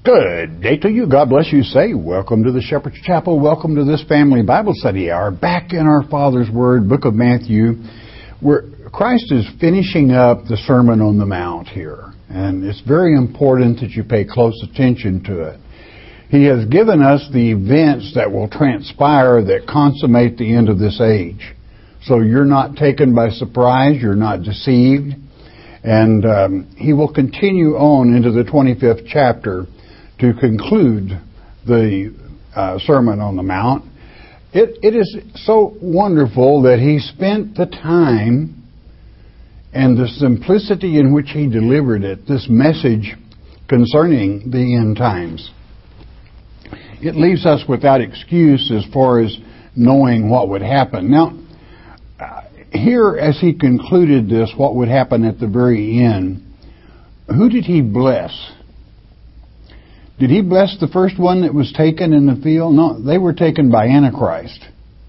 Good day to you. God bless you. Say, welcome to the Shepherd's Chapel. Welcome to this family Bible study hour. Back in our Father's Word, Book of Matthew, where Christ is finishing up the Sermon on the Mount here. And it's very important that you pay close attention to it. He has given us the events that will transpire that consummate the end of this age. So you're not taken by surprise. You're not deceived. And he will continue on into the 25th chapter to conclude the Sermon on the Mount. It is so wonderful that he spent the time and the simplicity in which he delivered it, this message concerning the end times. It leaves us without excuse as far as knowing what would happen. Now, here as he concluded this, what would happen at the very end, who did he bless? Did he bless the first one that was taken in the field? No, they were taken by Antichrist.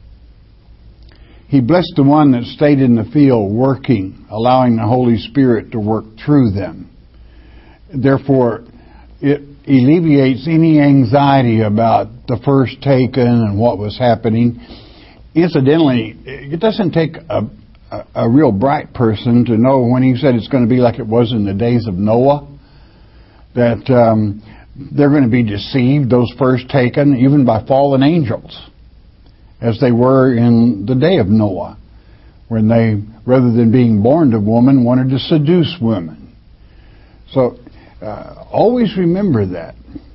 He blessed the one that stayed in the field working, allowing the Holy Spirit to work through them. Therefore, it alleviates any anxiety about the first taken and what was happening. Incidentally, it doesn't take a real bright person to know when he said it's going to be like it was in the days of Noah, that they're going to be deceived, those first taken, even by fallen angels, as they were in the day of Noah, when they, rather than being born to woman, wanted to seduce women. So, always remember that.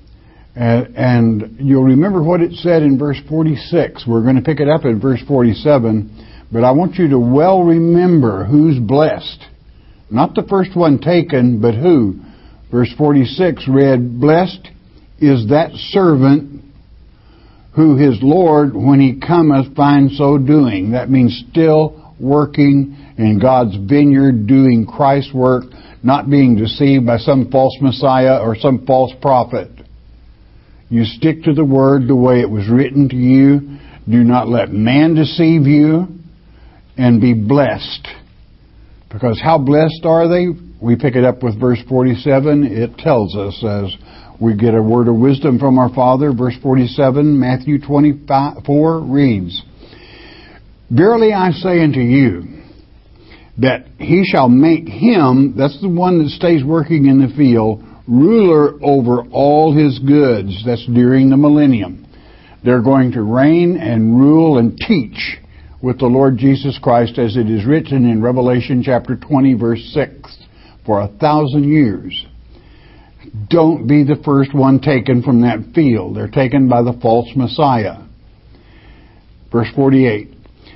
And you'll remember what it said in verse 46. We're going to pick it up in verse 47, but I want you to well remember who's blessed. Not the first one taken, but who? Verse 46 read, "Blessed is that servant who his Lord, when he cometh, finds so doing." That means still working in God's vineyard, doing Christ's work, not being deceived by some false Messiah or some false prophet. You stick to the Word the way it was written to you. Do not let man deceive you, and be blessed. Because how blessed are they? We pick it up with verse 47. It tells us as we get a word of wisdom from our Father. Verse 47, Matthew 24 reads, "Verily I say unto you, that he shall make him," that's the one that stays working in the field, "ruler over all his goods." That's during the millennium. They're going to reign and rule and teach with the Lord Jesus Christ, as it is written in Revelation chapter 20, verse 6, for 1,000 years. Don't be the first one taken from that field. They're taken by the false Messiah. Verse 48.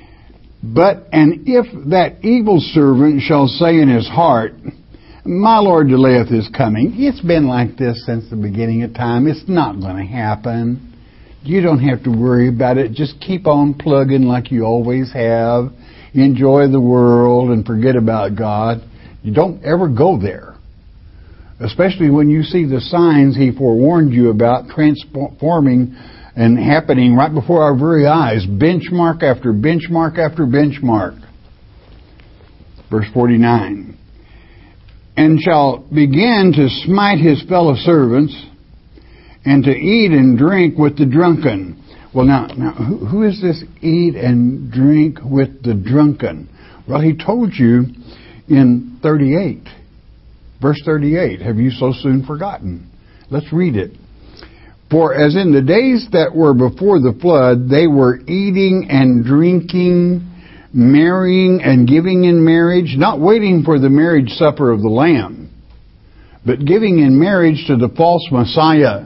And if that evil servant shall say in his heart, My Lord delayeth his coming. It's been like this since the beginning of time. It's not going to happen. You don't have to worry about it. Just keep on plugging like you always have. Enjoy the world and forget about God. You don't ever go there. Especially when you see the signs he forewarned you about transforming and happening right before our very eyes. Benchmark after benchmark after benchmark. Verse 49. "And shall begin to smite his fellow servants, and to eat and drink with the drunken." Well, now, who is this eat and drink with the drunken? Well, he told you in 38. Verse 38. Have you so soon forgotten? Let's read it. "For as in the days that were before the flood, they were eating and drinking, marrying and giving in marriage," not waiting for the marriage supper of the Lamb, but giving in marriage to the false Messiah,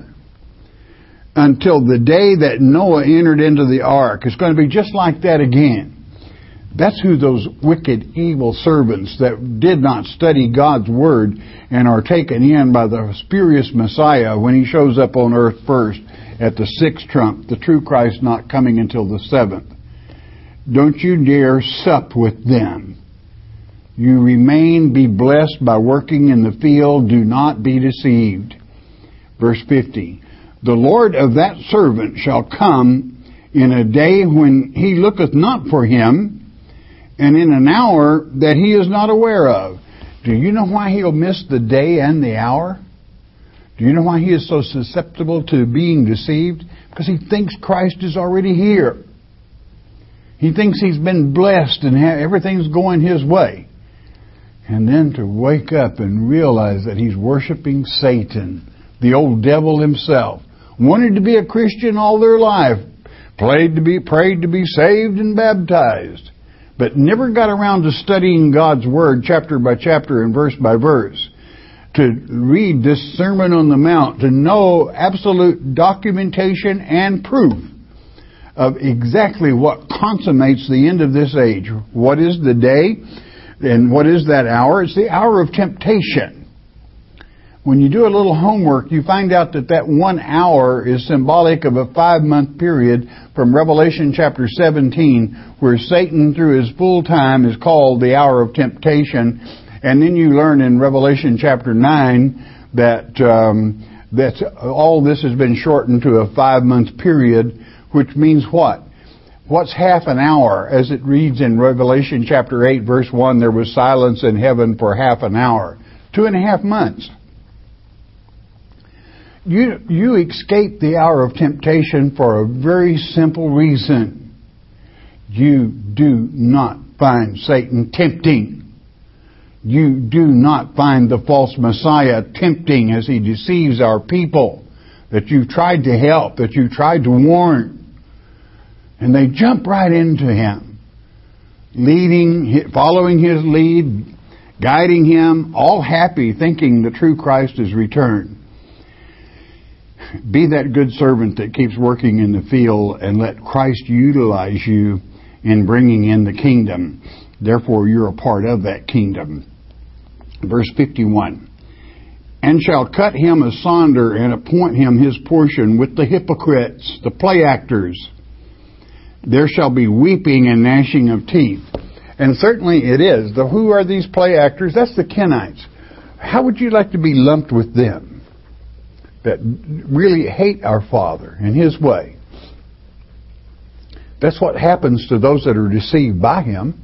"until the day that Noah entered into the ark." It's going to be just like that again. That's who those wicked, evil servants that did not study God's Word and are taken in by the spurious Messiah when he shows up on earth first at the sixth trump, the true Christ not coming until the seventh. Don't you dare sup with them. You remain, be blessed by working in the field. Do not be deceived. Verse 50. "The Lord of that servant shall come in a day when he looketh not for him, and in an hour that he is not aware of." Do you know why he'll miss the day and the hour? Do you know why he is so susceptible to being deceived? Because he thinks Christ is already here. He thinks he's been blessed and everything's going his way. And then to wake up and realize that he's worshiping Satan, the old devil himself. Wanted to be a Christian all their life. Prayed to be saved and baptized. But never got around to studying God's Word chapter by chapter and verse by verse. To read this Sermon on the Mount, to know absolute documentation and proof of exactly what consummates the end of this age. What is the day and what is that hour? It's the hour of temptation. When you do a little homework, you find out that 1 hour is symbolic of a 5-month period from Revelation chapter 17, where Satan through his full time is called the hour of temptation. And then you learn in Revelation chapter 9 that all this has been shortened to a 5-month period, which means what? What's half an hour? As it reads in Revelation chapter 8, verse 1, there was silence in heaven for half an hour. 2.5 months. You escape the hour of temptation for a very simple reason. You do not find Satan tempting. You do not find the false Messiah tempting as he deceives our people that you've tried to help, that you've tried to warn. And they jump right into him, following his lead, guiding him, all happy, thinking the true Christ is returned. Be that good servant that keeps working in the field and let Christ utilize you in bringing in the kingdom. Therefore, you're a part of that kingdom. Verse 51. And shall cut him asunder and appoint him his portion with the hypocrites, the play actors. There shall be weeping and gnashing of teeth. And certainly it is. Who are these play actors? That's the Kenites. How would you like to be lumped with them? That really hate our Father and His way. That's what happens to those that are deceived by Him.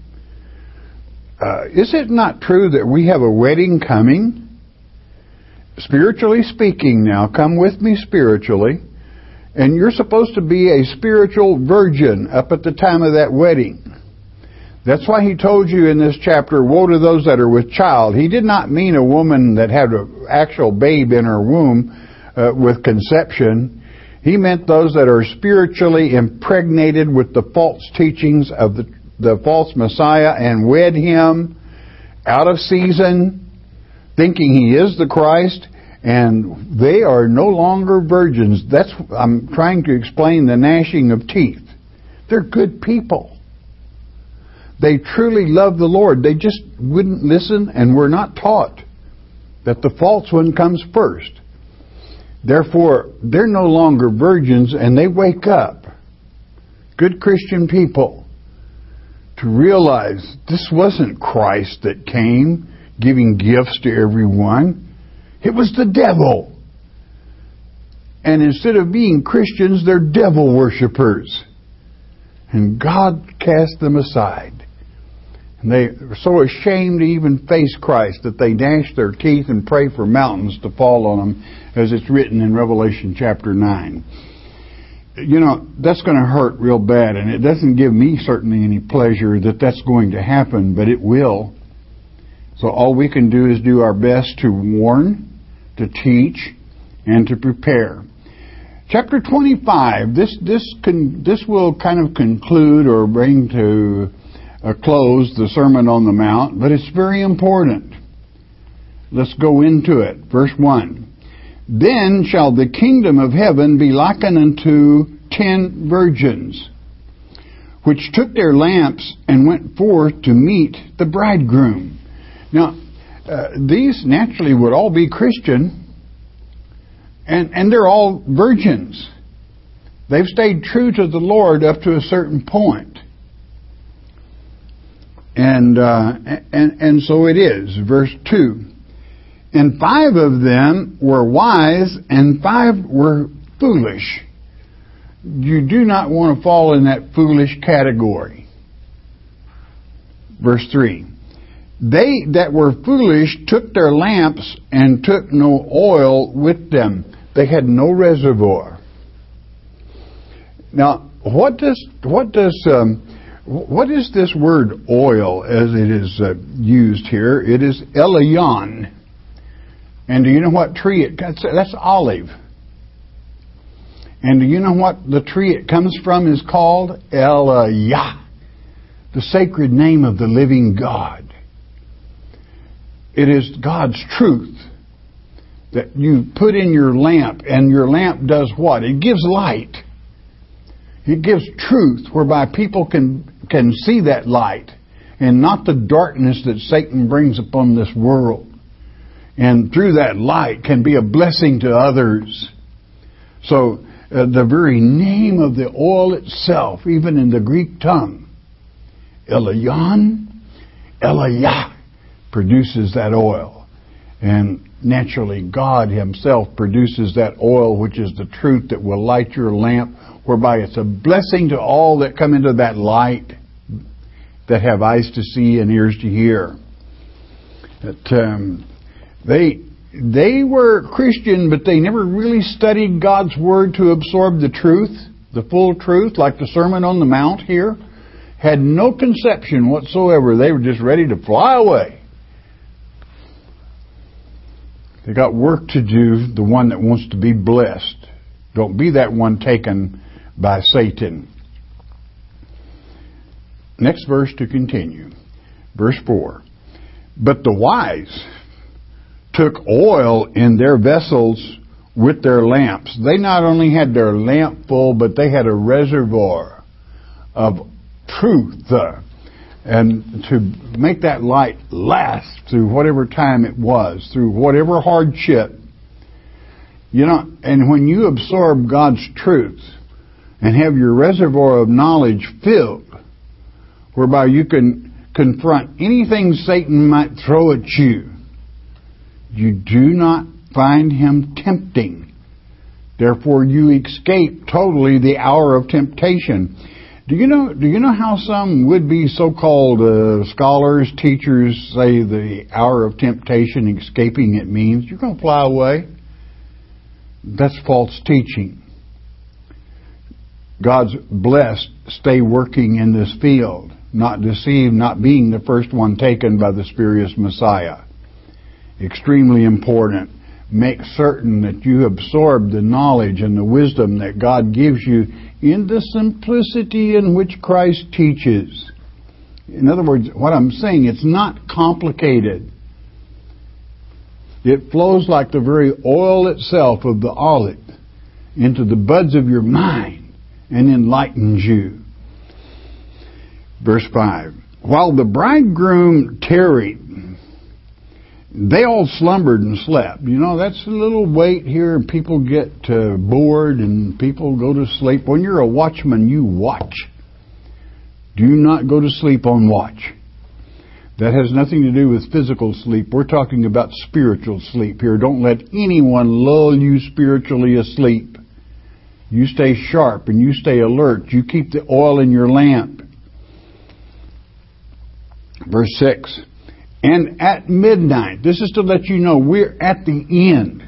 Is it not true that we have a wedding coming? Spiritually speaking now, come with me spiritually. And you're supposed to be a spiritual virgin up at the time of that wedding. That's why He told you in this chapter, woe to those that are with child. He did not mean a woman that had an actual babe in her womb with conception. He meant those that are spiritually impregnated with the false teachings of the false Messiah and wed Him out of season, thinking He is the Christ, and they are no longer virgins. I'm trying to explain the gnashing of teeth. They're good people. They truly love the Lord. They just wouldn't listen and were not taught that the false one comes first. Therefore, they're no longer virgins, and they wake up, good Christian people, to realize this wasn't Christ that came giving gifts to everyone. It was the devil. And instead of being Christians, they're devil worshippers. And God cast them aside. And they are so ashamed to even face Christ that they gnash their teeth and pray for mountains to fall on them, as it's written in Revelation chapter 9. You know, that's going to hurt real bad, and it doesn't give me certainly any pleasure that that's going to happen, but it will. So all we can do is do our best to warn, to teach, and to prepare. Chapter 25, this will kind of conclude or bring to a close the Sermon on the Mount, but it's very important. Let's go into it. Verse 1. Then shall the kingdom of heaven be likened unto 10 virgins, which took their lamps and went forth to meet the bridegroom. Now, these naturally would all be Christian, and they're all virgins. They've stayed true to the Lord up to a certain point. And so it is. Verse 2. And 5 of them were wise, and 5 were foolish. You do not want to fall in that foolish category. Verse 3. They that were foolish took their lamps and took no oil with them. They had no reservoir. Now, what is this word oil as it is used here? It is Elion. And do you know what tree that's olive. And do you know what the tree it comes from is called? Eliah, the sacred name of the living God. It is God's truth that you put in your lamp, and your lamp does what? It gives light. It gives truth whereby people can see that light and not the darkness that Satan brings upon this world. And through that light can be a blessing to others. So the very name of the oil itself, even in the Greek tongue, Elion, Eliah, produces that oil. And naturally, God Himself produces that oil, which is the truth that will light your lamp, whereby it's a blessing to all that come into that light, that have eyes to see and ears to hear. That they were Christian, but they never really studied God's Word to absorb the truth, the full truth, like the Sermon on the Mount here. Had no conception whatsoever. They were just ready to fly away. They got work to do, the one that wants to be blessed. Don't be that one taken by Satan. Next verse to continue. Verse 4. But the wise took oil in their vessels with their lamps. They not only had their lamp full, but they had a reservoir of truth. And to make that light last through whatever time it was, through whatever hardship. You know, and when you absorb God's truth and have your reservoir of knowledge filled, whereby you can confront anything Satan might throw at you, you do not find him tempting. Therefore, you escape totally the hour of temptation. Do you know how some would-be so-called scholars, teachers say the hour of temptation, escaping it means you're going to fly away? That's false teaching. God's blessed, stay working in this field, not deceived, not being the first one taken by the spurious Messiah. Extremely important. Make certain that you absorb the knowledge and the wisdom that God gives you in the simplicity in which Christ teaches. In other words, what I'm saying, it's not complicated. It flows like the very oil itself of the olive into the buds of your mind and enlightens you. Verse 5. While the bridegroom tarried, they all slumbered and slept. You know, that's a little wait here, and people get bored and people go to sleep. When you're a watchman, you watch. Do not go to sleep on watch. That has nothing to do with physical sleep. We're talking about spiritual sleep here. Don't let anyone lull you spiritually asleep. You stay sharp and you stay alert. You keep the oil in your lamp. Verse 6. And at midnight, this is to let you know we're at the end.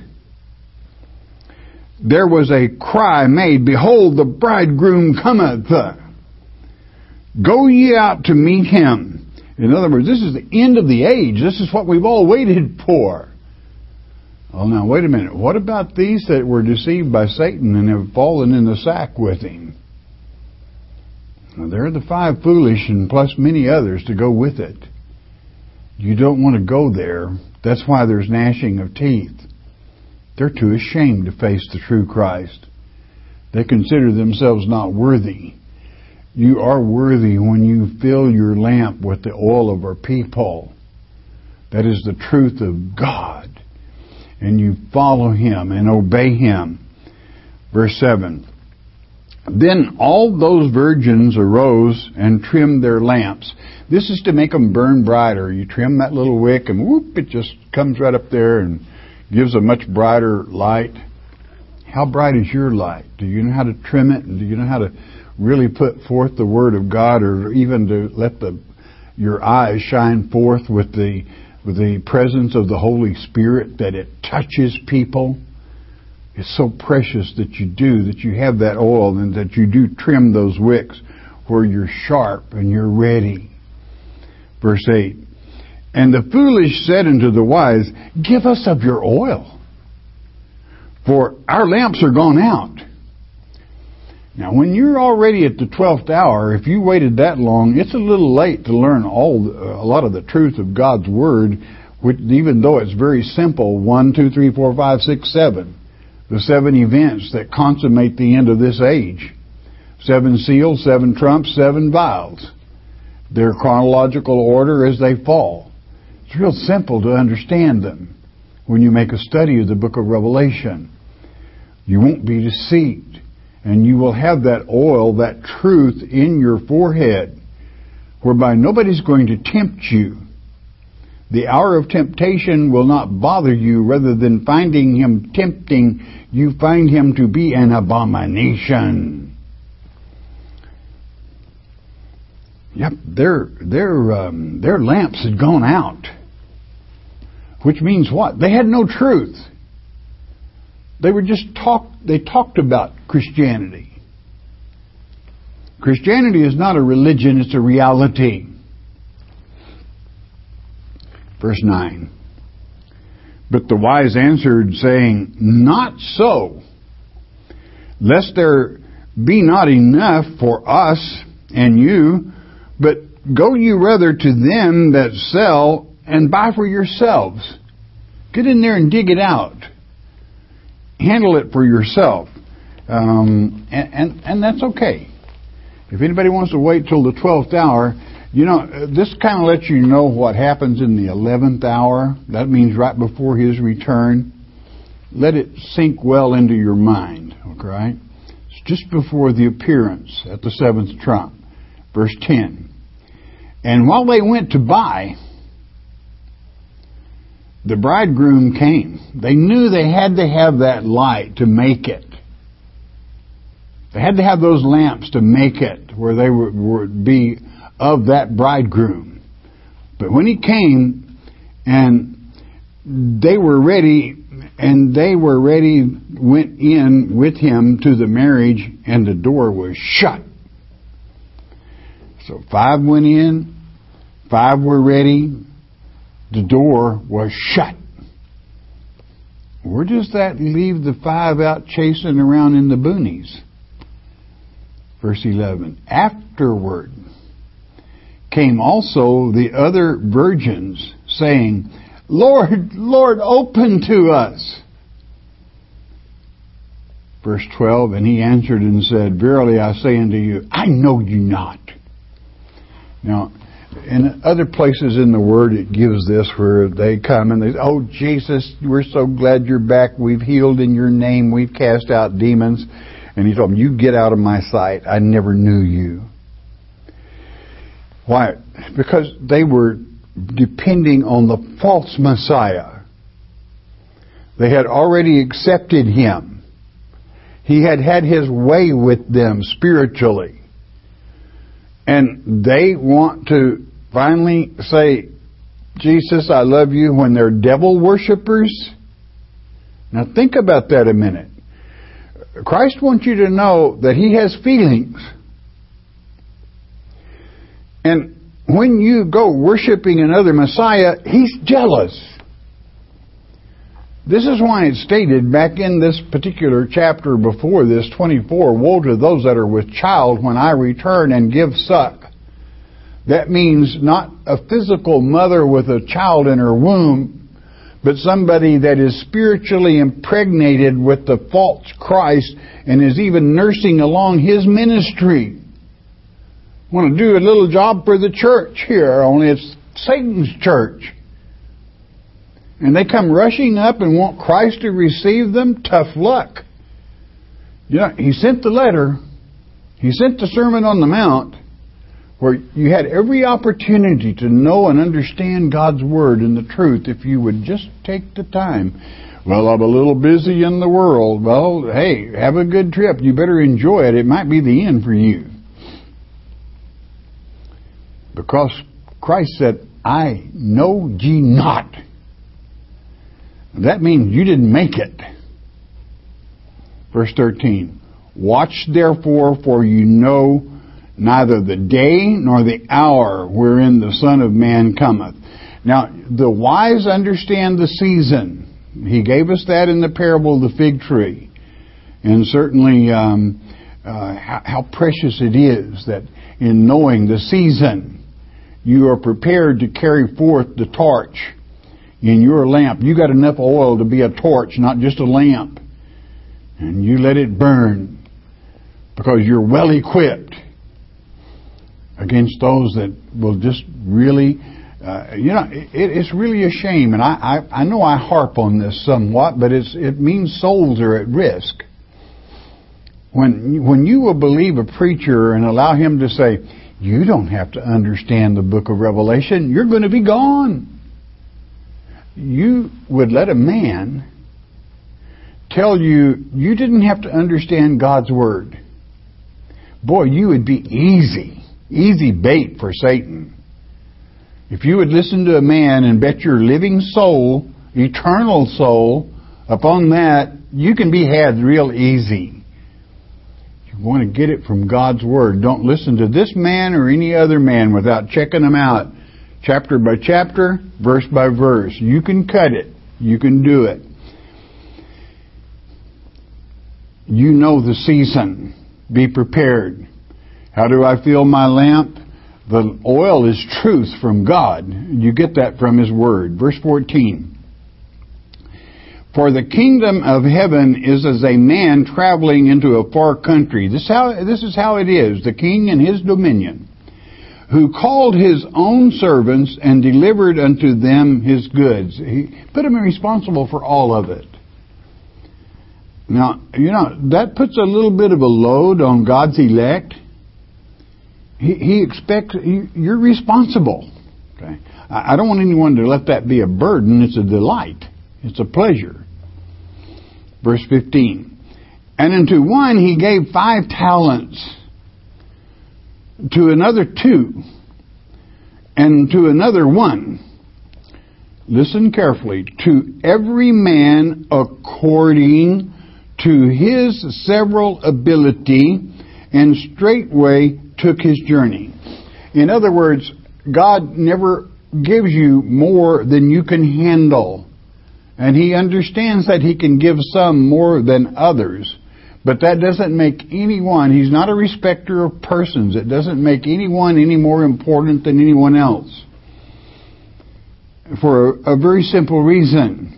There was a cry made, Behold, the bridegroom cometh. Go ye out to meet him. In other words, this is the end of the age. This is what we've all waited for. Oh, now, wait a minute. What about these that were deceived by Satan and have fallen in the sack with him? Well, they're the 5 foolish and plus many others to go with it. You don't want to go there. That's why there's gnashing of teeth. They're too ashamed to face the true Christ. They consider themselves not worthy. You are worthy when you fill your lamp with the oil of our people. That is the truth of God. And you follow Him and obey Him. Verse 7. Then all those virgins arose and trimmed their lamps. This is to make them burn brighter. You trim that little wick and whoop, it just comes right up there and gives a much brighter light. How bright is your light? Do you know how to trim it? And do you know how to really put forth the Word of God, or even to let the your eyes shine forth with the presence of the Holy Spirit, that it touches people. It's so precious that you have that oil, and that you do trim those wicks where you're sharp and you're ready. Verse 8, and the foolish said unto the wise, give us of your oil, for our lamps are gone out. Now, when you're already at the 12th hour, if you waited that long, it's a little late to learn a lot of the truth of God's Word, which, even though it's very simple, 1, 2, 3, 4, 5, 6, 7, the 7 events that consummate the end of this age. 7 seals, 7 trumps, 7 vials. Their chronological order as they fall. It's real simple to understand them when you make a study of the book of Revelation. You won't be deceived. And you will have that oil, that truth in your forehead, whereby nobody's going to tempt you. The hour of temptation will not bother you. Rather than finding him tempting, you find him to be an abomination. Yep, their lamps had gone out. Which means what? They had no truth. They talked about Christianity. Christianity is not a religion, it's a reality. Verse 9. But the wise answered, saying, not so, lest there be not enough for us and you, but go you rather to them that sell and buy for yourselves. Get in there and dig it out. Handle it for yourself. And that's okay. If anybody wants to wait till the 12th hour, this kind of lets you know what happens in the 11th hour. That means right before his return. Let it sink well into your mind. Okay? It's just before the appearance at the 7th trump. Verse 10. And while they went to buy, the bridegroom came. They knew they had to have that light to make it. They had to have those lamps to make it, where they would be of that bridegroom. But when he came, and they were ready, went in with him to the marriage, and the door was shut. So 5 went in, 5 were ready, the door was shut. Where does that leave the 5 out chasing around in the boonies? Verse 11. Afterward came also the other virgins, saying, Lord, Lord, open to us. Verse 12. And he answered and said, Verily I say unto you, I know you not. Now, in other places in the Word, it gives this, where they come and they say, oh, Jesus, we're so glad you're back. We've healed in your name. We've cast out demons. And he told them, you get out of my sight. I never knew you. Why? Because they were depending on the false Messiah. They had already accepted him. He had had his way with them spiritually. And they want to finally say, Jesus, I love you, when they're devil worshippers. Now think about that a minute. Christ wants you to know that he has feelings. And when you go worshiping another Messiah, he's jealous. This is why it's stated back in this particular chapter before this, 24, woe to those that are with child when I return and give suck. That means not a physical mother with a child in her womb, but somebody that is spiritually impregnated with the false Christ and is even nursing along his ministry. Want to do a little job for the church here, only it's Satan's church. And they come rushing up and want Christ to receive them. Tough luck. He sent the letter. He sent the Sermon on the Mount, where you had every opportunity to know and understand God's Word and the truth if you would just take the time. Well, I'm a little busy in the world. Well, hey, have a good trip. You better enjoy it. It might be the end for you. Because Christ said, I know ye not. That means you didn't make it. Verse 13. Watch therefore, for you know neither the day nor the hour wherein the Son of Man cometh. Now, the wise understand the season. He gave us that in the parable of the fig tree. And certainly how precious it is that in knowing the season, you are prepared to carry forth the torch in your lamp. You got enough oil to be a torch, not just a lamp. And you let it burn because you're well equipped against those that will just really, it's really a shame. And I know I harp on this somewhat, but it means souls are at risk. When you will believe a preacher and allow him to say, you don't have to understand the book of Revelation, you're going to be gone. You would let a man tell you you didn't have to understand God's Word. Boy, you would be easy bait for Satan. If you would listen to a man and bet your living soul, eternal soul, upon that, you can be had real easy. You want to get it from God's Word. Don't listen to this man or any other man without checking them out. Chapter by chapter, verse by verse. You can cut it. You can do it. You know the season. Be prepared. How do I fill my lamp? The oil is truth from God. You get that from His Word. Verse 14. For the kingdom of heaven is as a man traveling into a far country. This is how it is. The king and his dominion, who called his own servants and delivered unto them his goods. He put them responsible for all of it. Now, that puts a little bit of a load on God's elect. He expects you're responsible. Okay? I don't want anyone to let that be a burden. It's a delight. It's a pleasure. Verse 15. And unto one he gave 5 talents, to another 2, and to another 1. Listen carefully. To every man according to his several ability, and straightway took his journey. In other words, God never gives you more than you can handle. And He understands that He can give some more than others. But that doesn't make anyone, He's not a respecter of persons. It doesn't make anyone any more important than anyone else. For a very simple reason.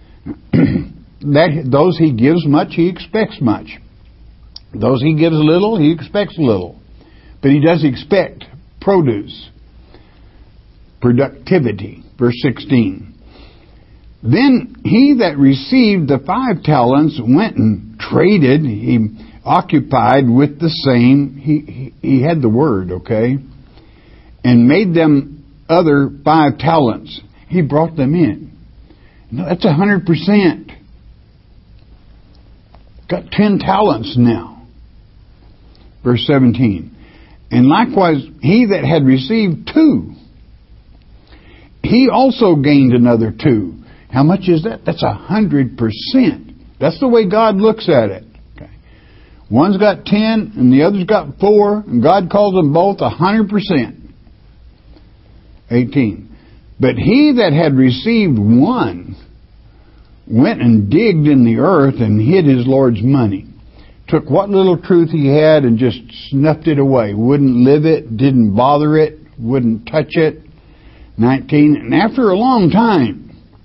That those He gives much, He expects much. Those He gives little, He expects little. But He does expect produce, productivity. Verse 16. Then he that received the 5 talents went and traded. He occupied with the same. He had the word, okay? And made them other 5 talents. He brought them in. Now, that's 100%. Got 10 talents now. Verse 17. And likewise, he that had received 2, he also gained another 2. How much is that? That's 100%. That's the way God looks at it. Okay. One's got 10 and the other's got 4, and God calls them both 100%. 18. But he that had received 1 went and digged in the earth and hid his Lord's money. Took what little truth he had and just snuffed it away. Wouldn't live it, didn't bother it, wouldn't touch it. 19. And after a long time,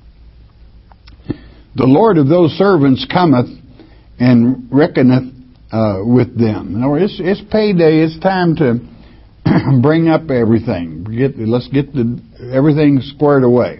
the Lord of those servants cometh and reckoneth with them. In other words, it's payday. It's time to bring up everything. Let's get everything squared away.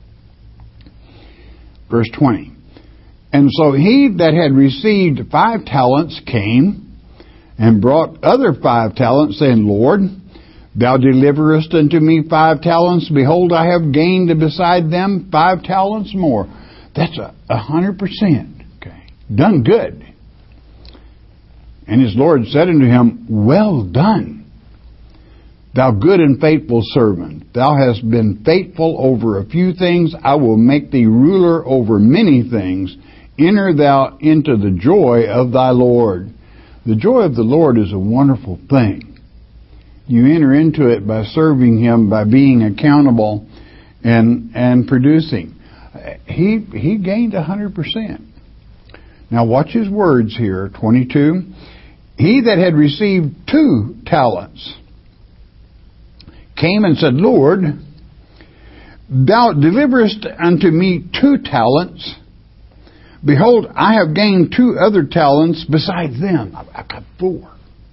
Verse 20. And so he that had received 5 talents came and brought other 5 talents, saying, Lord, thou deliverest unto me 5 talents. Behold, I have gained beside them 5 talents more. That's 100%. Okay. Done good. And his Lord said unto him, Well done, Thou good and faithful servant, thou hast been faithful over a few things. I will make thee ruler over many things. Enter thou into the joy of thy Lord. The joy of the Lord is a wonderful thing. You enter into it by serving Him, by being accountable and producing. He gained 100%. Now watch his words here, 22. He that had received 2 talents came and said, Lord, thou deliverest unto me 2 talents. Behold, I have gained 2 other talents besides them. I've got 4.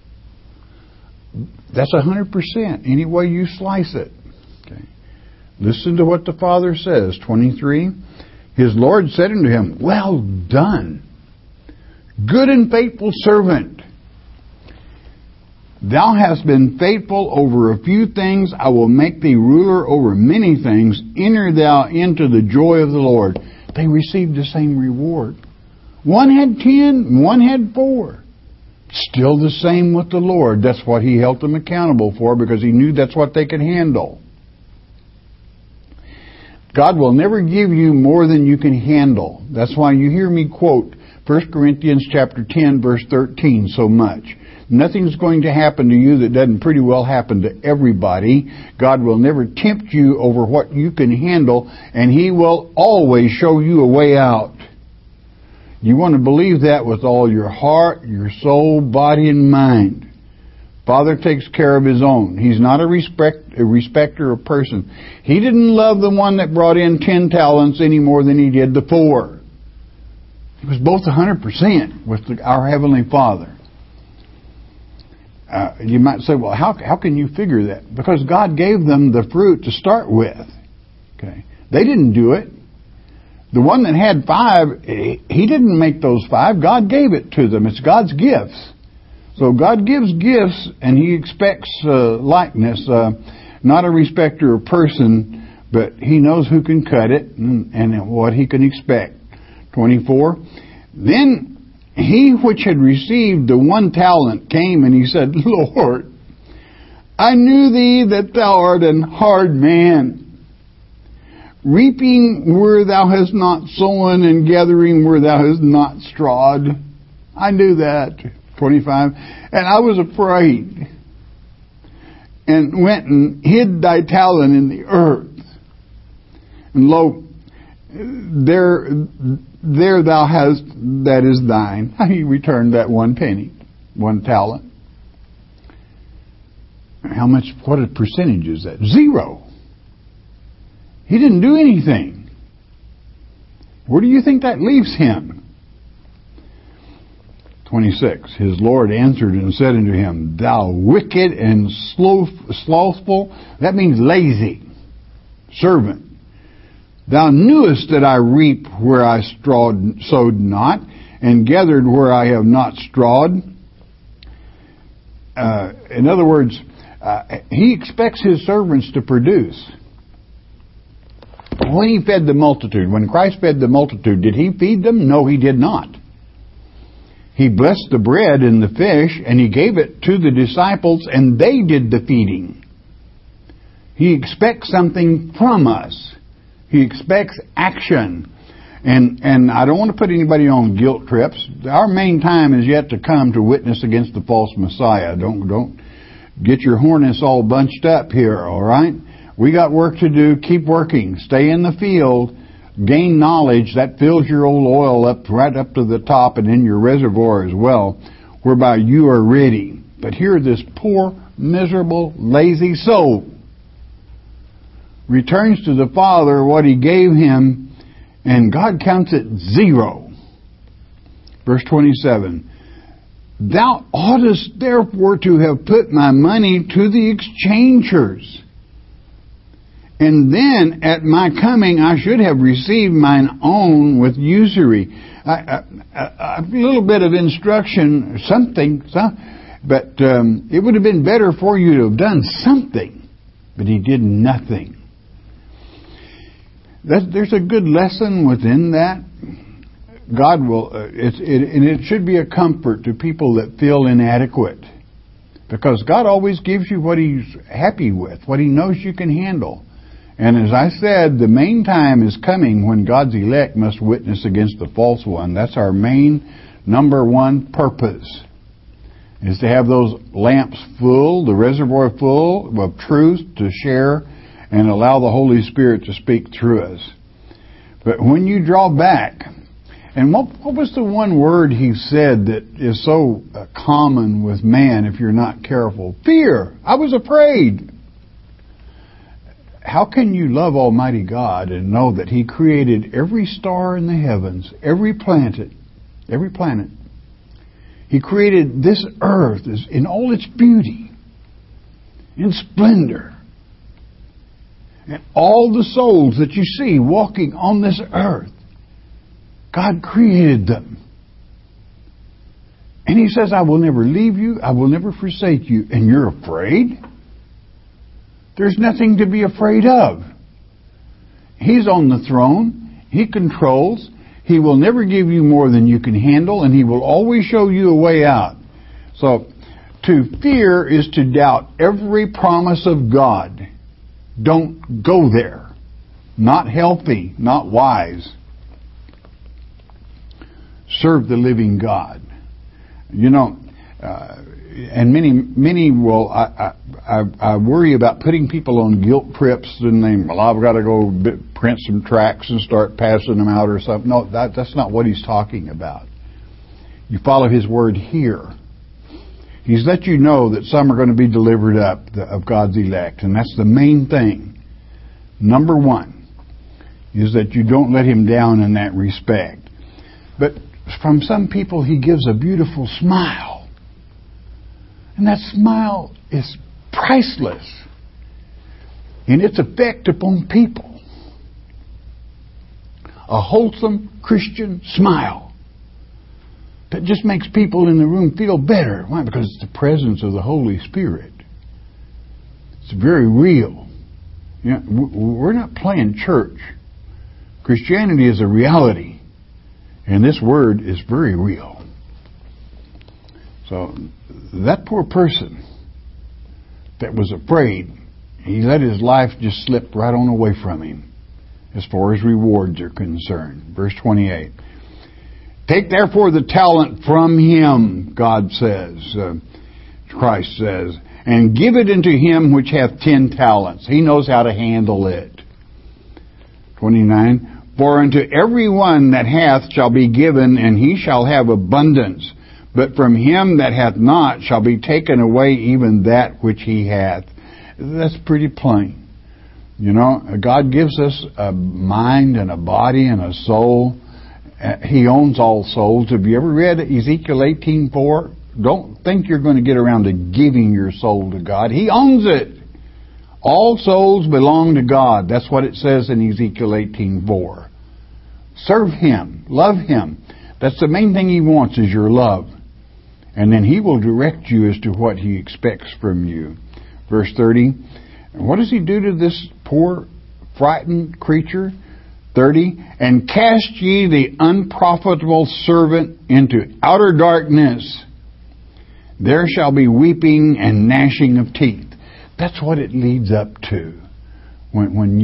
That's 100%, any way you slice it. Okay. Listen to what the Father says, 23. His Lord said unto him, Well done, good and faithful servant. Thou hast been faithful over a few things. I will make thee ruler over many things. Enter thou into the joy of the Lord. They received the same reward. One had 10, one had 4. Still the same with the Lord. That's what He held them accountable for, because He knew that's what they could handle. God will never give you more than you can handle. That's why you hear me quote 1 Corinthians chapter 10, verse 13 so much. Nothing's going to happen to you that doesn't pretty well happen to everybody. God will never tempt you over what you can handle, and He will always show you a way out. You want to believe that with all your heart, your soul, body, and mind. Father takes care of His own. He's not a respecter of person. He didn't love the one that brought in 10 talents any more than He did the 4. He was both 100% with our Heavenly Father. You might say, well, how can you figure that? Because God gave them the fruit to start with. Okay, they didn't do it. The one that had 5, he didn't make those 5. God gave it to them. It's God's gifts. So God gives gifts, and He expects likeness, not a respecter of person, but He knows who can cut it and what He can expect. 24. Then he which had received the 1 talent came and he said, Lord, I knew thee that thou art an hard man, reaping where thou hast not sown and gathering where thou hast not strawed. I knew that. 25. And I was afraid and went and hid thy talent in the earth. And lo, there thou hast that is thine. He returned that 1 penny, 1 talent. How much, what a percentage is that? 0. He didn't do anything. Where do you think that leaves him? 26. His Lord answered and said unto him, Thou wicked and slothful, that means lazy, servant. Thou knewest that I reap where I sowed not, and gathered where I have not strawed. In other words, He expects His servants to produce. When He fed the multitude, when Christ fed the multitude, did He feed them? No, He did not. He blessed the bread and the fish, and He gave it to the disciples, and they did the feeding. He expects something from us. He expects action. And I don't want to put anybody on guilt trips. Our main time is yet to come to witness against the false Messiah. Don't get your harness all bunched up here, all right? We got work to do. Keep working. Stay in the field. Gain knowledge. That fills your old oil up right up to the top and in your reservoir as well, whereby you are ready. But here this poor, miserable, lazy soul returns to the Father what He gave him, and God counts it 0. Verse 27. Thou oughtest therefore to have put my money to the exchangers, and then at my coming I should have received mine own with usury. A little bit of instruction, but it would have been better for you to have done something. But he did nothing. There's a good lesson within that. God will, and it should be a comfort to people that feel inadequate. Because God always gives you what He's happy with, what He knows you can handle. And as I said, the main time is coming when God's elect must witness against the false one. That's our main, number one purpose, is to have those lamps full, the reservoir full of truth to share and allow the Holy Spirit to speak through us. But when you draw back, and what was the one word He said that is so common with man if you're not careful? Fear. I was afraid. How can you love Almighty God and know that He created every star in the heavens, every planet? He created this earth in all its beauty, in splendor. And all the souls that you see walking on this earth, God created them. And He says, I will never leave you, I will never forsake you. And you're afraid? There's nothing to be afraid of. He's on the throne. He controls. He will never give you more than you can handle, and He will always show you a way out. So, to fear is to doubt every promise of God. Don't go there. Not healthy, not wise. Serve the living God. You know, and many will. I worry about putting people on guilt trips and they, well, I've got to go print some tracts and start passing them out or something. No, that's not what He's talking about. You follow His word here. He's let you know that some are going to be delivered up of God's elect, and that's the main thing. Number one is that you don't let Him down in that respect. But from some people, He gives a beautiful smile. And that smile is priceless in its effect upon people. A wholesome Christian smile that just makes people in the room feel better. Why? Because it's the presence of the Holy Spirit. It's very real. You know, we're not playing church. Christianity is a reality. And this word is very real. So, that poor person that was afraid, he let his life just slip right on away from him as far as rewards are concerned. Verse 28. Take therefore the talent from him, God says, Christ says, and give it unto him which hath 10 talents. He knows how to handle it. 29. For unto every one that hath shall be given, and he shall have abundance. But from him that hath not shall be taken away even that which he hath. That's pretty plain. You know, God gives us a mind and a body and a soul. He owns all souls. Have you ever read Ezekiel 18:4? Don't think you're going to get around to giving your soul to God. He owns it. All souls belong to God. That's what it says in Ezekiel 18:4. Serve Him. Love Him. That's the main thing He wants is your love. And then He will direct you as to what He expects from you. Verse 30. What does He do to this poor, frightened creature? 30. And cast ye the unprofitable servant into outer darkness. There shall be weeping and gnashing of teeth. That's what it leads up to. When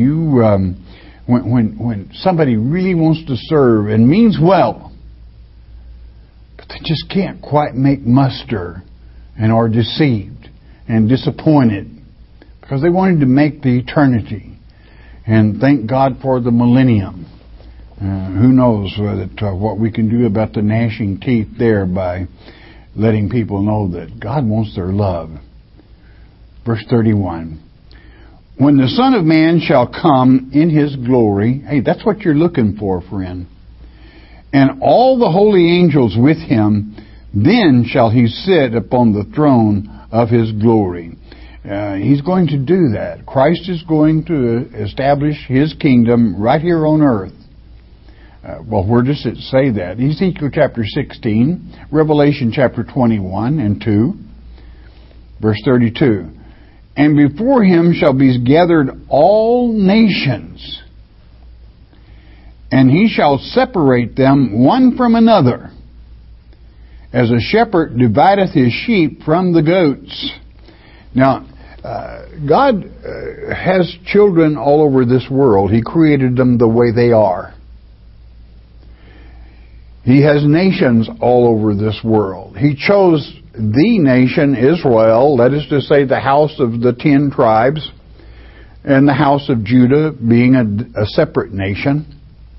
somebody really wants to serve and means well, but they just can't quite make muster and are deceived and disappointed because they wanted to make the eternity. And thank God for the millennium. Who knows what we can do about the gnashing teeth there by letting people know that God wants their love. Verse 31. When the Son of Man shall come in His glory, hey, that's what you're looking for, friend. And all the holy angels with Him, then shall He sit upon the throne of His glory. He's going to do that. Christ is going to establish His kingdom right here on earth. Well, where does it say that? Ezekiel chapter 16, Revelation chapter 21 and 2, verse 32. And before Him shall be gathered all nations, and He shall separate them one from another, as a shepherd divideth his sheep from the goats. Now, God has children all over this world. He created them the way they are. He has nations all over this world. He chose the nation Israel, that is to say the house of the 10 tribes, and the house of Judah being a separate nation.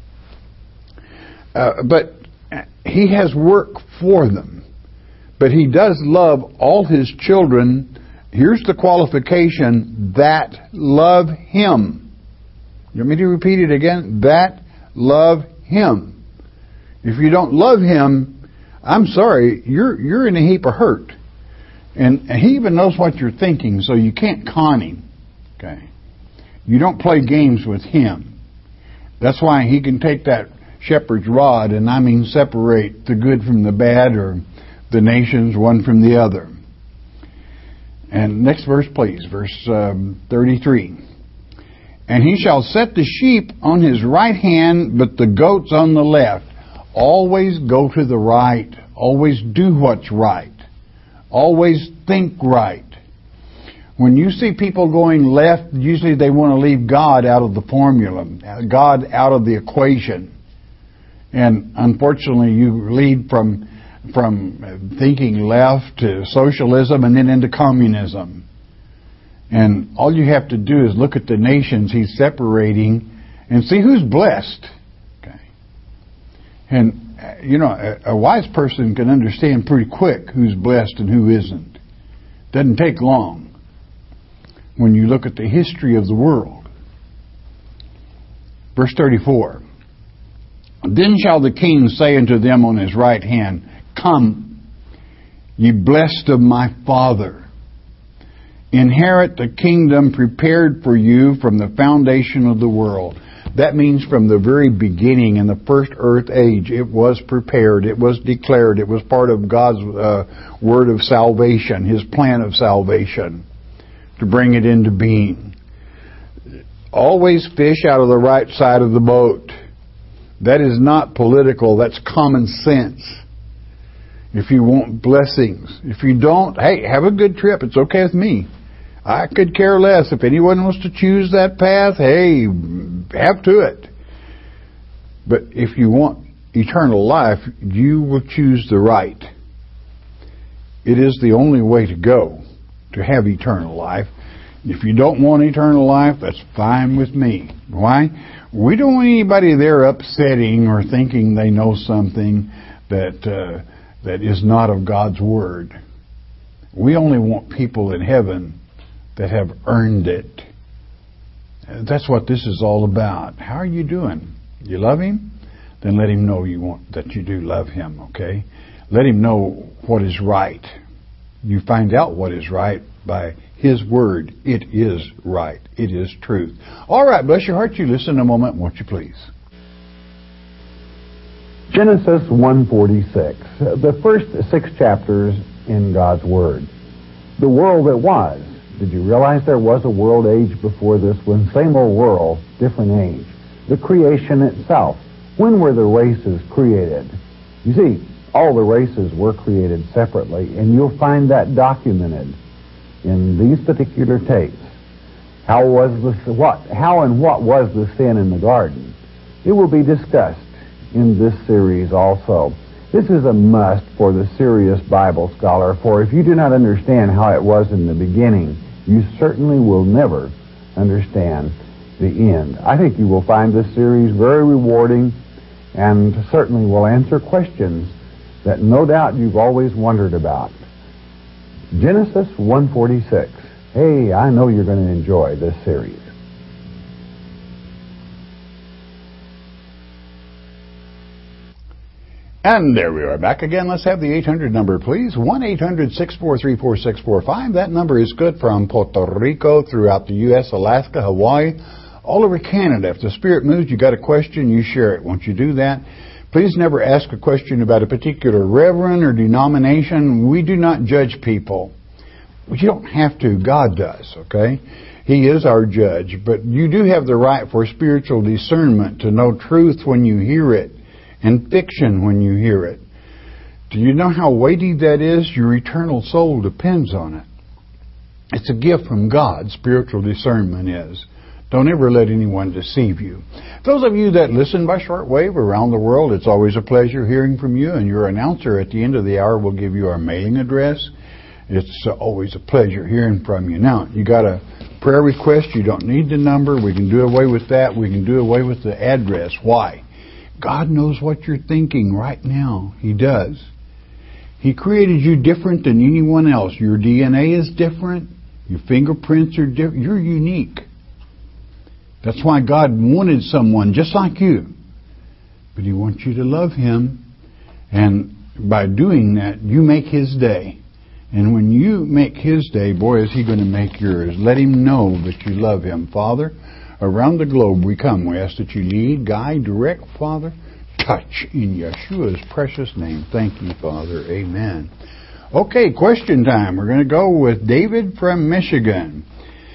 But He has work for them. But He does love all His children. Here's the qualification: that love Him. You want me to repeat it again? That love Him. If you don't love Him, I'm sorry, you're in a heap of hurt. And He even knows what you're thinking, so you can't con Him. Okay? You don't play games with Him. That's why He can take that shepherd's rod and separate the good from the bad, or the nations one from the other. And next verse, please, verse 33. And He shall set the sheep on His right hand, but the goats on the left. Always go to the right. Always do what's right. Always think right. When you see people going left, usually they want to leave God out of the formula, God out of the equation. And unfortunately, you lead from thinking left to socialism and then into communism. And all you have to do is look at the nations He's separating and see who's blessed. Okay. And, a wise person can understand pretty quick who's blessed and who isn't. Doesn't take long when you look at the history of the world. Verse 34. Then shall the king say unto them on his right hand, Come, ye blessed of my Father, inherit the kingdom prepared for you from the foundation of the world. That means from the very beginning, in the first earth age, it was prepared, it was declared, it was part of God's word of salvation, His plan of salvation, to bring it into being. Always fish out of the right side of the boat. That is not political, that's common sense. If you want blessings. If you don't, hey, have a good trip. It's okay with me. I could care less. If anyone wants to choose that path, hey, have to it. But if you want eternal life, you will choose the right. It is the only way to go to have eternal life. If you don't want eternal life, that's fine with me. Why? We don't want anybody there upsetting or thinking they know something that is not of God's Word. We only want people in heaven that have earned it. That's what this is all about. How are you doing? You love Him? Then let Him know that you do love Him, okay? Let Him know what is right. You find out what is right by His Word. It is right. It is truth. All right, bless your heart. You listen a moment, won't you please? Genesis 1:46, the first 6 chapters in God's Word. The world that was. Did you realize there was a world age before this one? Same old world, different age. The creation itself. When were the races created? You see, all the races were created separately, and you'll find that documented in these particular tapes. How and what was the sin in the garden? It will be discussed in this series also. This is a must for the serious Bible scholar, for if you do not understand how it was in the beginning, you certainly will never understand the end. I think you will find this series very rewarding and certainly will answer questions that no doubt you've always wondered about. Genesis 1:46. Hey, I know you're going to enjoy this series. And there we are back again. Let's have the 800 number, please. 1-800-643-4645. That number is good from Puerto Rico, throughout the U.S., Alaska, Hawaii, all over Canada. If the Spirit moves, you got a question, you share it. Won't you do that? Please never ask a question about a particular reverend or denomination. We do not judge people. You don't have to. God does, okay? He is our judge. But you do have the right for spiritual discernment to know truth when you hear it, and fiction when you hear it, Do you know how weighty that is? Your eternal soul depends on it. It's a gift from God, spiritual discernment is. Don't ever let anyone deceive you. Those of you that listen by shortwave around the world, it's always a pleasure hearing from you, and your announcer at the end of the hour will give you our mailing address. It's always a pleasure hearing from you. Now, you got a prayer request, you don't need the number. We can do away with that. We can do away with the address. Why? God knows what you're thinking right now. He does. He created you different than anyone else. Your DNA is different. Your fingerprints are different. You're unique. That's why God wanted someone just like you. But He wants you to love Him. And by doing that, you make His day. And when you make His day, boy, is He going to make yours. Let Him know that you love Him. Father, around the globe we come. We ask that you lead, guide, direct, Father. Touch in Yeshua's precious name. Thank you, Father. Amen. Okay, question time. We're going to go with David from Michigan.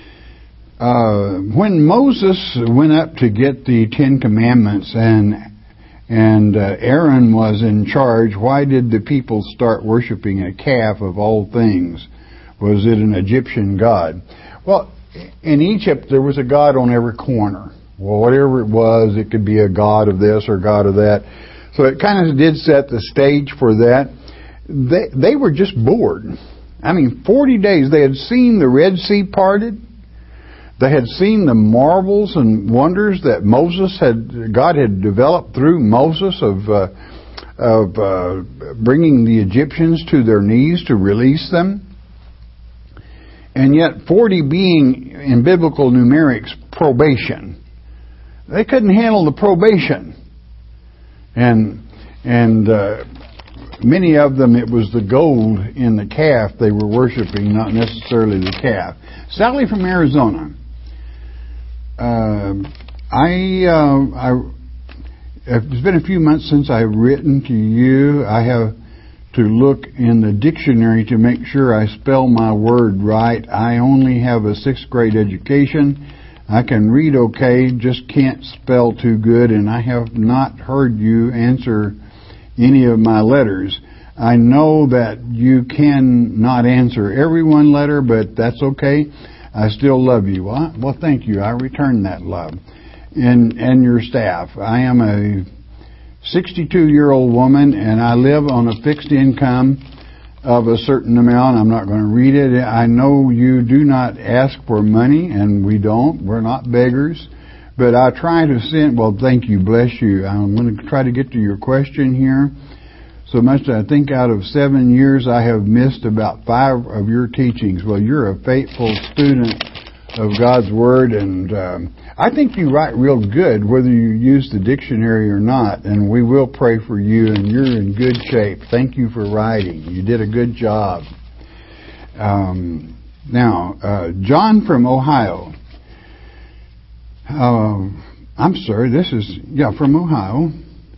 When Moses went up to get the Ten Commandments and Aaron was in charge, why did the people start worshiping a calf of all things? Was it an Egyptian god? Well, in Egypt there was a god on every corner. Well, whatever it was, it could be a god of this or god of that. So it kind of did set the stage for that. They were just bored. 40 days. They had seen the Red Sea parted. They had seen the marvels and wonders that God had developed through Moses of bringing the Egyptians to their knees to release them. And yet 40 being, in biblical numerics, probation. They couldn't handle the probation. And many of them, it was the gold in the calf they were worshiping, not necessarily the calf. Sally from Arizona. It's been a few months since I've written to you. I have to look in the dictionary to make sure I spell my word right. I only have a 6th grade education. I can read okay, just can't spell too good, and I have not heard you answer any of my letters. I know that you can not answer every one letter, but that's okay. I still love you. Well, thank you. I return that love. And your staff. I am a 62-year-old woman, and I live on a fixed income of a certain amount. I'm not going to read it. I know you do not ask for money, and we don't. We're not beggars. But I try to send... Well, thank you. Bless you. I'm going to try to get to your question here. So much that I think out of 7 years I have missed about 5 of your teachings. Well, you're a faithful student of God's Word, and I think you write real good, whether you use the dictionary or not, and we will pray for you, and you're in good shape. Thank you for writing. You did a good job. Now, John from Ohio. I'm sorry, this is, from Ohio.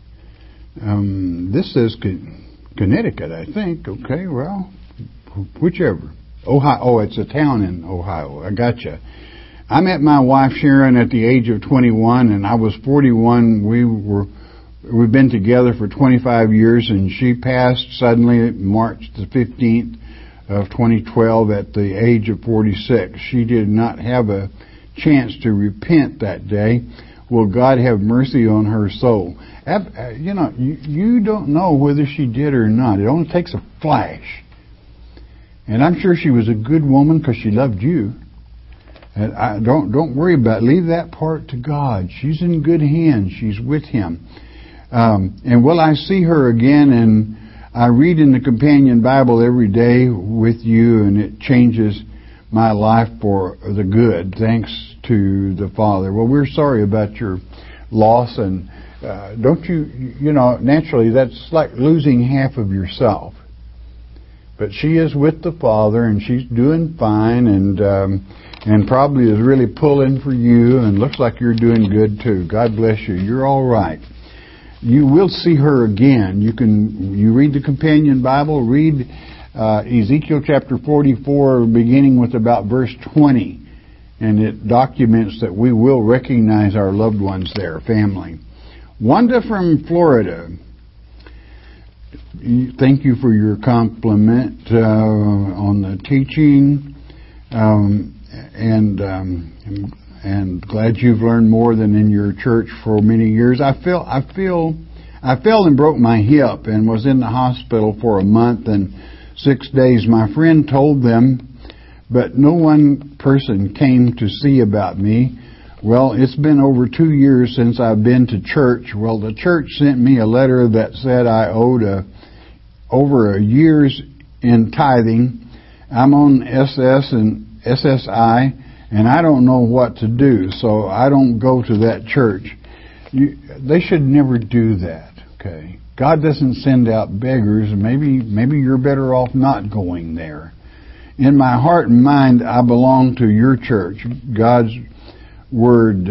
This says Connecticut, I think. Okay, well, whichever. Ohio. It's a town in Ohio. I gotcha. I met my wife Sharon at the age of 21, and I was 41. We've been together for 25 years, and she passed suddenly March the 15th of 2012 at the age of 46. She did not have a chance to repent that day. Will God have mercy on her soul? You don't know whether she did or not. It only takes a flash. And I'm sure she was a good woman because she loved you. And don't worry about it. Leave that part to God. She's in good hands. She's with Him. And will I see her again? And I read in the Companion Bible every day with you, and it changes my life for the good, thanks to the Father. Well, we're sorry about your loss, and don't you know, naturally that's like losing half of yourself. But she is with the Father, and she's doing fine, and probably is really pulling for you, and looks like you're doing good too. God bless you. You're all right. You will see her again. You read the Companion Bible, read Ezekiel chapter 44, beginning with about verse 20, and it documents that we will recognize our loved ones there, family. Wanda from Florida. Thank you for your compliment on the teaching, and glad you've learned more than in your church for many years. I fell and broke my hip and was in the hospital for a month and 6 days. My friend told them, but no one person came to see about me. Well, it's been over 2 years since I've been to church. Well, the church sent me a letter that said I owed over a year's in tithing. I'm on SS and SSI, and I don't know what to do, so I don't go to that church. They should never do that, okay? God doesn't send out beggars, and maybe you're better off not going there. In my heart and mind, I belong to your church. God's Word,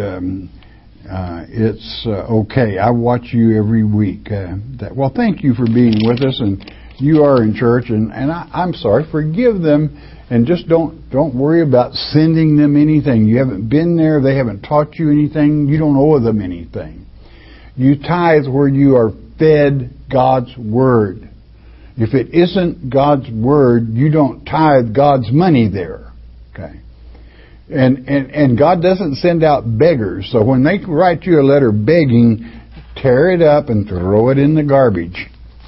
it's okay. I watch you every week. Well, thank you for being with us, and you are in church, and I'm sorry. Forgive them, and just don't worry about sending them anything. You haven't been there. They haven't taught you anything. You don't owe them anything. You tithe where you are fed God's Word. If it isn't God's Word, you don't tithe God's money there. Okay. And God doesn't send out beggars. So when they write you a letter begging, tear it up and throw it in the garbage.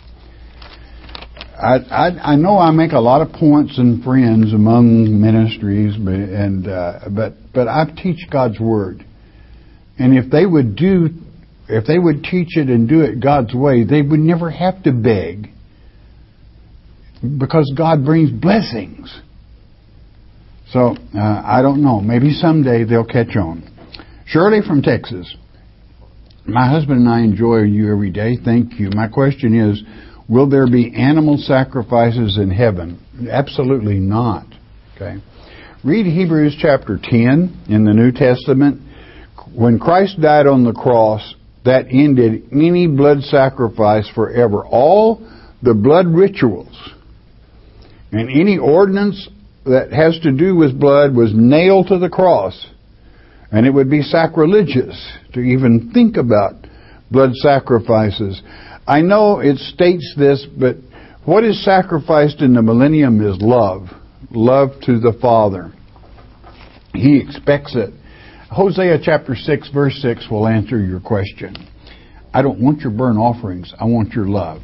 I know I make a lot of points and friends among ministries, but I teach God's Word. And if they would teach it and do it God's way, they would never have to beg, because God brings blessings. So, I don't know. Maybe someday they'll catch on. Shirley from Texas. My husband and I enjoy you every day. Thank you. My question is, will there be animal sacrifices in heaven? Absolutely not. Okay. Read Hebrews chapter 10 in the New Testament. When Christ died on the cross, that ended any blood sacrifice forever. All the blood rituals and any ordinance that has to do with blood was nailed to the cross. And it would be sacrilegious to even think about blood sacrifices. I know it states this, but what is sacrificed in the millennium is love. Love to the Father. He expects it. Hosea chapter 6 verse 6 will answer your question. I don't want your burnt offerings. I want your love.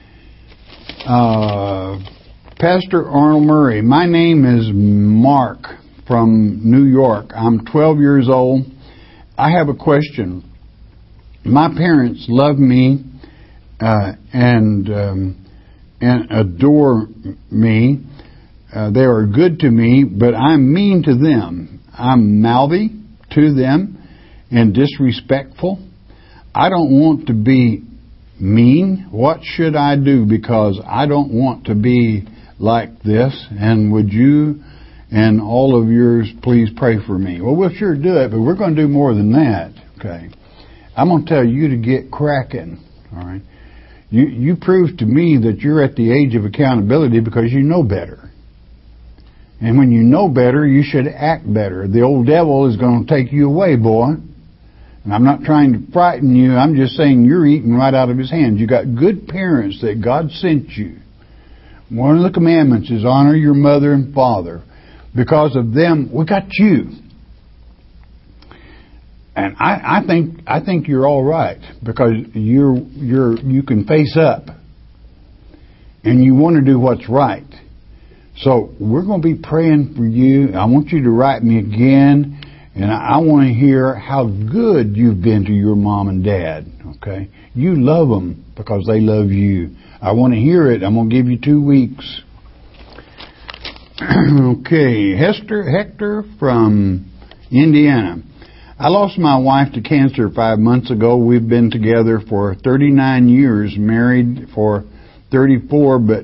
Pastor Arnold Murray, my name is Mark from New York. I'm 12 years old. I have a question. My parents love me and adore me. They are good to me, but I'm mean to them. I'm mouthy to them and disrespectful. I don't want to be mean. What should I do? Because I don't want to be like this. And would you and all of yours please pray for me? Well, we'll sure do it, but we're going to do more than that. Okay. I'm going to tell you to get cracking. All right. You prove to me that you're at the age of accountability because you know better. And when you know better, you should act better. The old devil is going to take you away, boy. And I'm not trying to frighten you. I'm just saying you're eating right out of his hands. You got good parents that God sent you. One of the commandments is honor your mother and father. Because of them, we got you. And I think you're all right because you can face up and you want to do what's right. So we're going to be praying for you. I want you to write me again, and I want to hear how good you've been to your mom and dad. Okay, you love them because they love you. I want to hear it. I'm going to give you 2 weeks. Okay, Hector from Indiana. I lost my wife to cancer 5 months ago. We've been together for 39 years, married for 34, but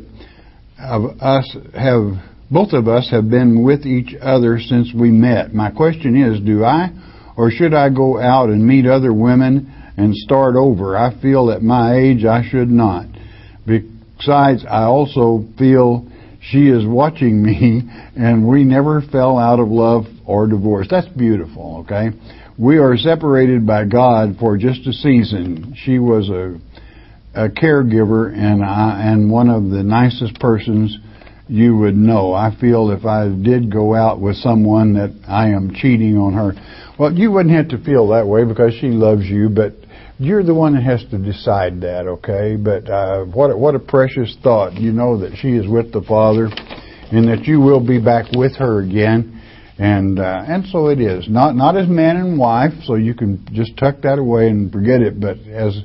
both of us have been with each other since we met. My question is, do I or should I go out and meet other women and start over? I feel at my age I should not. Besides, I also feel she is watching me and we never fell out of love or divorce. That's beautiful, okay? We are separated by God for just a season. She was a caregiver and one of the nicest persons you would know. I feel if I did go out with someone that I am cheating on her. Well, you wouldn't have to feel that way because she loves you, but you're the one that has to decide that, okay? But what a precious thought. You know that she is with the Father and that you will be back with her again. And so it is. Not as man and wife, so you can just tuck that away and forget it, but as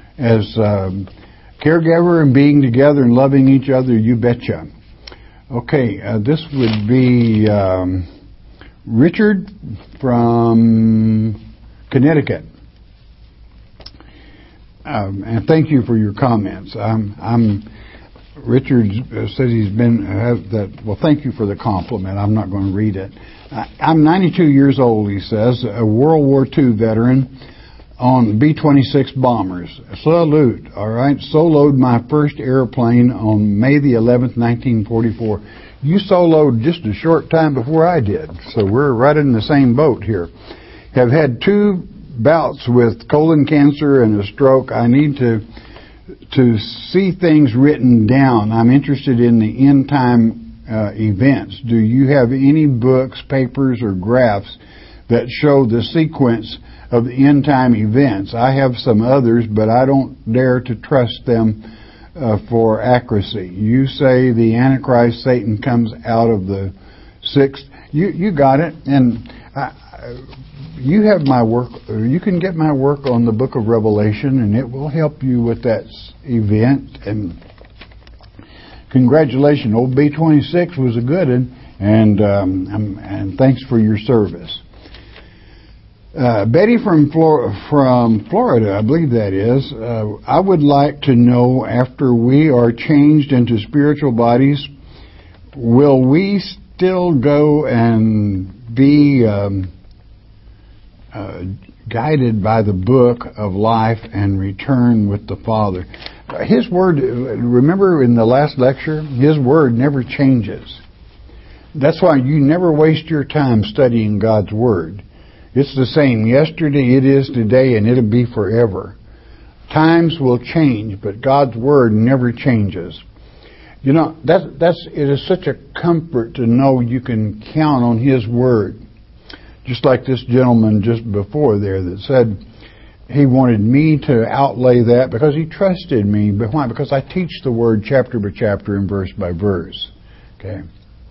caregiver and being together and loving each other, you betcha. Okay, this would be Richard from Connecticut. And thank you for your comments. Richard says he's been well, thank you for the compliment. I'm not going to read it. I'm 92 years old, he says, a World War II veteran on B-26 bombers. Salute, all right? Soloed my first airplane on May the 11th, 1944. You soloed just a short time before I did, so we're right in the same boat here. Have had 2 bouts with colon cancer and a stroke. I need to see things written down. I'm interested in the end time events. Do you have any books, papers, or graphs that show the sequence of the end time events? I have some others, but I don't dare to trust them for accuracy. You say the Antichrist, Satan, comes out of the 6th. You got it. And you have my work. You can get my work on the book of Revelation, and it will help you with that event. And congratulations, old B-26 was a good one, and thanks for your service. Betty from Florida, I believe that is. I would like to know, after we are changed into spiritual bodies, will we still go and be guided by the book of life and return with the Father? His Word, remember in the last lecture, His Word never changes. That's why you never waste your time studying God's Word. It's the same yesterday, it is today, and it'll be forever. Times will change, but God's Word never changes. You know, it is such a comfort to know you can count on His Word. Just like this gentleman just before there that said he wanted me to outlay that because he trusted me. But why? Because I teach the Word chapter by chapter and verse by verse. Okay.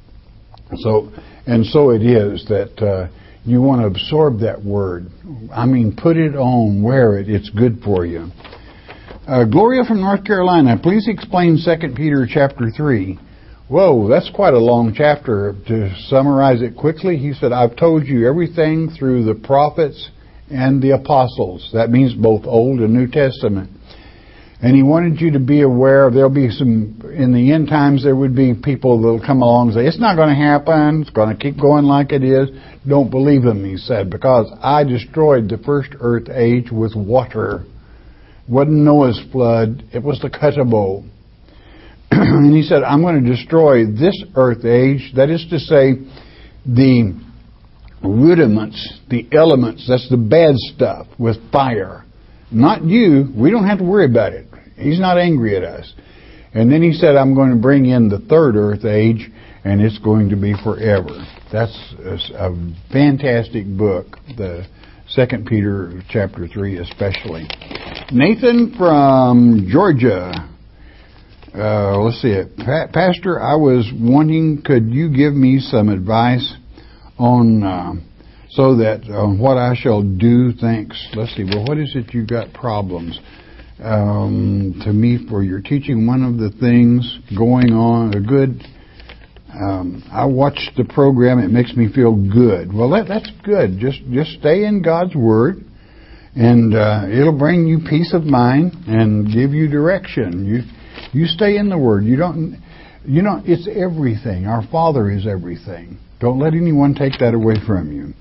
So it is that you want to absorb that Word. I mean, put it on, wear it. It's good for you. Gloria from North Carolina, please explain 2 Peter chapter 3. Whoa, that's quite a long chapter. To summarize it quickly, he said, I've told you everything through the prophets and the apostles. That means both Old and New Testament. And he wanted you to be aware there'll be some, in the end times, there would be people that'll come along and say, it's not going to happen. It's going to keep going like it is. Don't believe him, he said, because I destroyed the first earth age with water. It wasn't Noah's flood. It was the Ketabo. And he said, I'm going to destroy this earth age. That is to say, the rudiments, the elements, that's the bad stuff, with fire. Not you. We don't have to worry about it. He's not angry at us. And then he said, I'm going to bring in the third earth age, and it's going to be forever. That's a fantastic book, the 2 Peter chapter 3 especially. Nathan from Georgia. Let's see it. Pastor, I was wanting, could you give me some advice on so that what I shall do? Thanks. Let's see. Well, what is it you got problems? To me, for your teaching, one of the things going on, I watch the program. It makes me feel good. Well, that's good. Just stay in God's Word, and it'll bring you peace of mind and give you direction. You stay in the Word. It's everything. Our Father is everything. Don't let anyone take that away from you.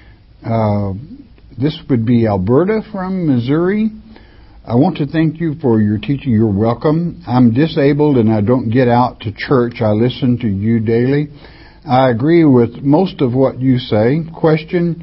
This would be Alberta from Missouri. I want to thank you for your teaching. You're welcome. I'm disabled and I don't get out to church. I listen to you daily. I agree with most of what you say. Question,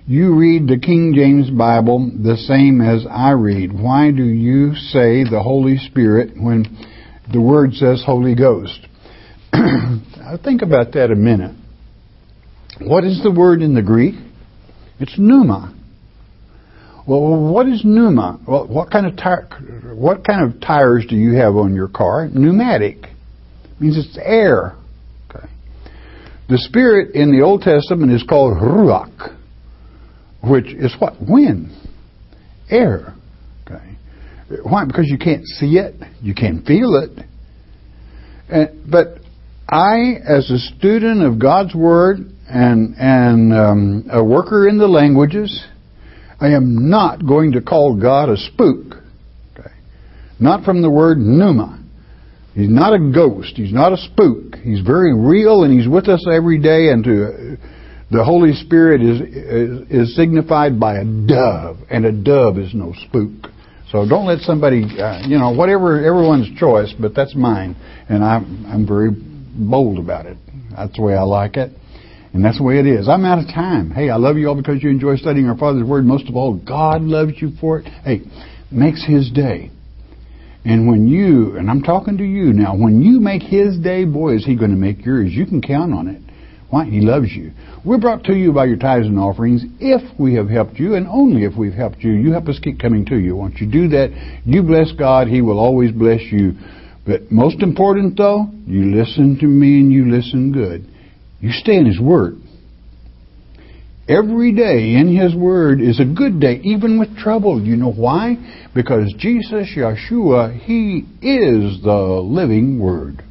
You read the King James Bible the same as I read. Why do you say the Holy Spirit when the Word says Holy Ghost? Think about that a minute. What is the word in the Greek? It's pneuma. Well, what is pneuma? Well, what kind of tires do you have on your car? Pneumatic. It means it's air. Okay. The Spirit in the Old Testament is called ruach, which is what? Wind. Air. Okay. Why? Because you can't see it. You can't feel it. But I, as a student of God's Word and a worker in the languages, I am not going to call God a spook. Okay. Not from the word pneuma. He's not a ghost. He's not a spook. He's very real, and He's with us every day. And the Holy Spirit is signified by a dove, and a dove is no spook. So don't let somebody, whatever, everyone's choice, but that's mine, and I'm very bold about it. That's the way I like it. And that's the way it is. I'm out of time. Hey, I love you all because you enjoy studying our Father's Word. Most of all, God loves you for it. Hey, makes His day. And when you, and I'm talking to you now, when you make His day, boy, is He going to make yours. You can count on it. Why? He loves you. We're brought to you by your tithes and offerings if we have helped you, and only if we've helped you. You help us keep coming to you. Once you do that, you bless God. He will always bless you. But most important, though, you listen to me and you listen good. You stay in His Word. Every day in His Word is a good day, even with trouble. You know why? Because Jesus, Yeshua, He is the living Word.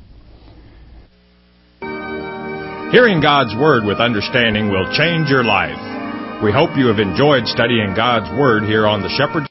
Hearing God's Word with understanding will change your life. We hope you have enjoyed studying God's Word here on the Shepherd's